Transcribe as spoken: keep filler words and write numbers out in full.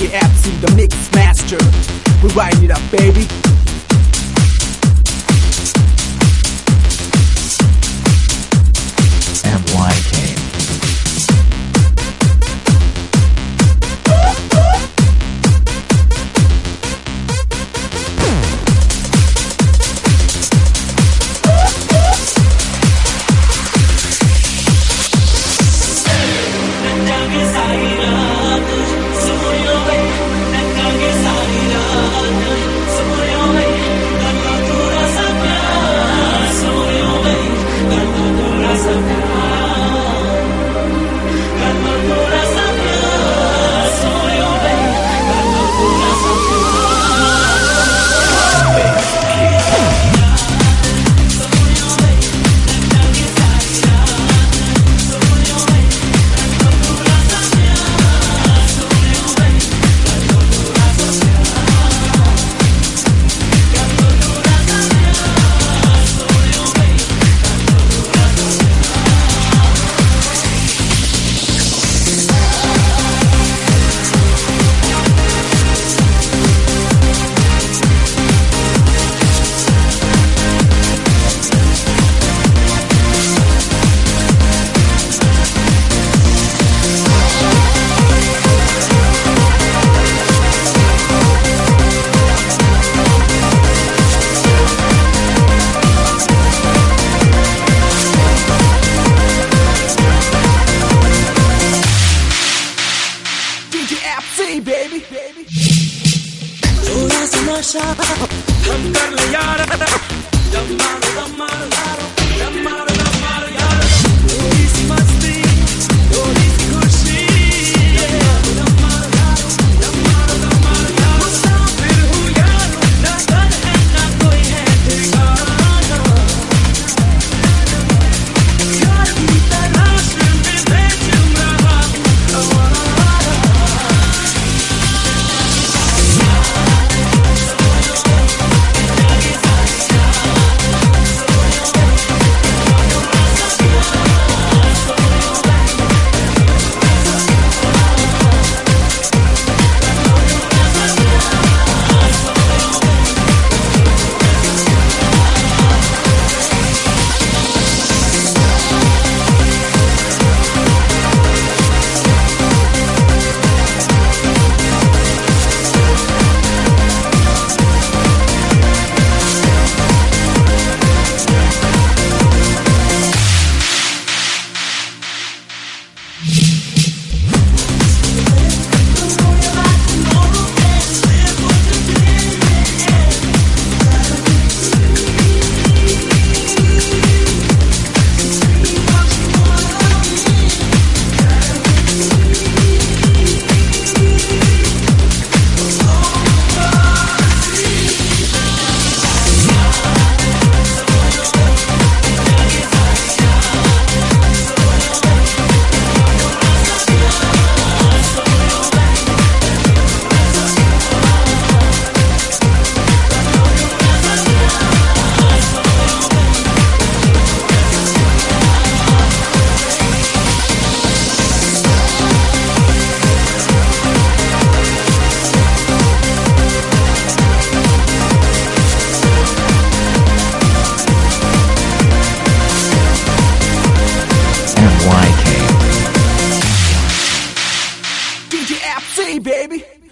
J F C, the mix master. We're riding it up, baby. M Y K. Baby, baby. थोड़ा सा नशा हम कर ले यार, दम मारो दम मारो यारो, दम मारो दम मारो यारो, थोड़ी सी मस्ती थोड़ी सी खुशी, दम मारो यारो, दम मारो दम मारो यारो, मुसाफिर हूँ यारो, ना घर है ना कोई है ठिकाना, यार की तलाश में बेचैन रहा हूँ। D J F C, baby.